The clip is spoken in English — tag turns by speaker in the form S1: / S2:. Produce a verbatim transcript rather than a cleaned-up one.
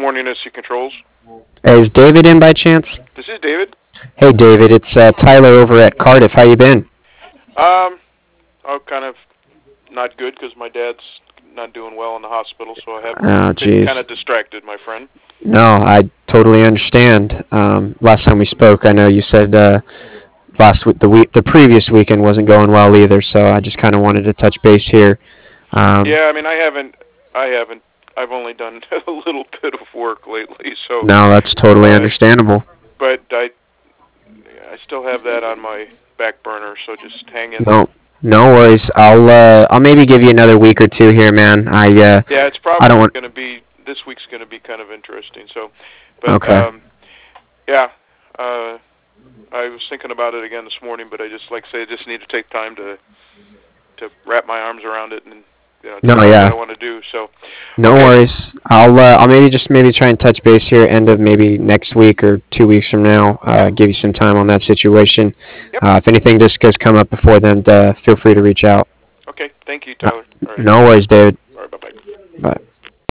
S1: morning, S C Controls.
S2: Hey, is David in by chance?
S1: This is David.
S2: Hey, David, it's uh, Tyler over at Cardiff. How you been?
S1: Um, I'm kind of not good because my dad's not doing well in the hospital, so I have
S2: Oh,
S1: been kind
S2: jeez.
S1: of distracted, my friend.
S2: No, I totally understand. Um, last time we spoke, I know you said uh, last week, the week, the previous weekend wasn't going well either. So I just kind of wanted to touch base here. Um,
S1: Yeah, I mean, I haven't, I haven't, I've only done a little bit of work lately, so.
S2: no, that's totally
S1: Uh,
S2: understandable.
S1: but I, I still have that on my back burner, so just hang in there.
S2: No, no worries. I'll uh, I'll maybe give you another week or two here, man. I uh,
S1: Yeah, it's
S2: I don't
S1: probably
S2: want.
S1: going to be this week's going to be kind of interesting. So, but
S2: Okay.
S1: um, yeah, uh, I was thinking about it again this morning, but I just like I say, I just need to take time to to wrap my arms around it and you know
S2: No,
S1: decide what
S2: yeah.
S1: I want to do. So,
S2: No
S1: okay,
S2: worries. I'll uh, I'll maybe just maybe try and touch base here end of maybe next week or two weeks from now. Uh, give you some time on that situation.
S1: yep,
S2: Uh, if anything just does come up before then, uh, feel free to reach out.
S1: okay. Thank you,
S2: Uh,
S1: Tyler. All right,
S2: no worries, David.
S1: all right, bye bye.
S2: Bye.